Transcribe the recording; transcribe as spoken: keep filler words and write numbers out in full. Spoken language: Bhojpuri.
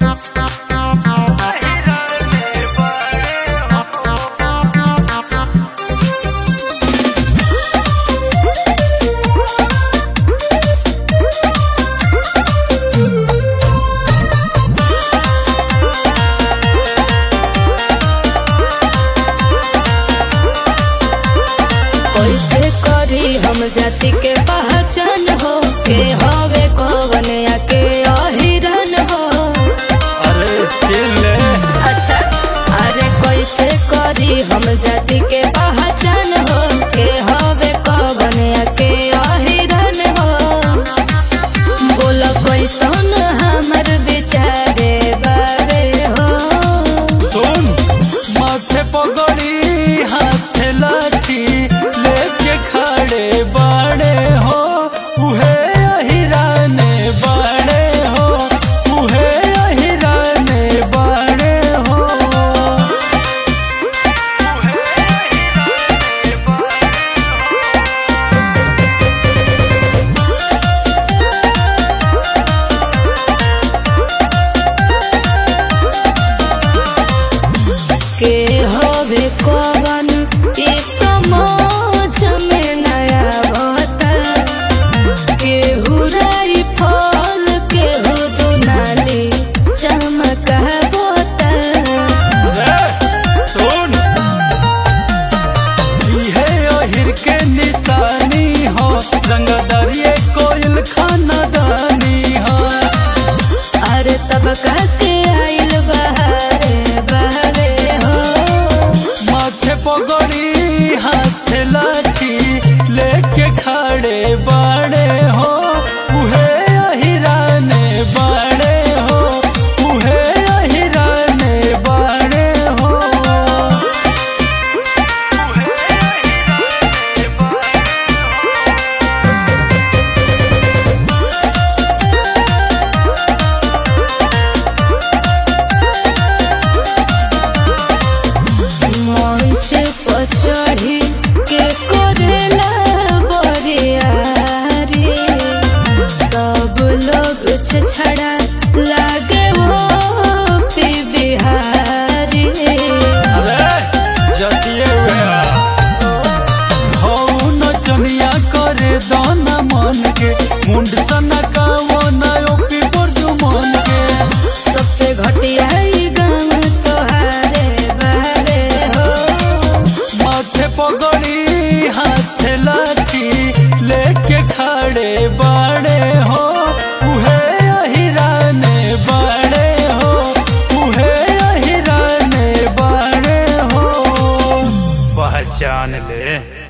हम जाति के पहचान हो के हवे कौन या के अहिरन हो। अरे चिल्ले अच्छा अरे कैसे करी हम जाति के पहचान हो के हवे कौन या के अहिरन हो। बोलो कैसन हमर विचारे बारे हो। सुन माथे पगड़ी हाथे लाठी लेके खड़े बाड़े हो उहे अहिराने बाड़े हो उहे अहिराने बाड़े हो। के हवे कौन ई समझ में नया होता। केहू राई फल केहू दुनाली चमका होता। सुन इहे अहिर के निशानी हो रंगदरिये कोयल खानदानी हो। अरे सबका के आइल बहारे बहारे हो। माथे पगड़ी हाथे लाठी लेके खड़े बाड़े हो उहे अहिराने बाड़े हो उहे अहिराने बाड़े हो। मंच पर चढ़ी के करेला बरियारी। सब लोग छछड़ा लागे वो पी बिहारी। अरे जतिये हो नचनिया करे दाना मन के मुंड सना कावो नयो पीपर मन के। सबसे घटिया ई गाँव तोहारे बारे हो। माथे पगड़ी हाथे लाठी लेके खड़े बाड़े हो उहे अहिराने बाड़े हो उहे अहिराने बाड़े हो। पहचान ले।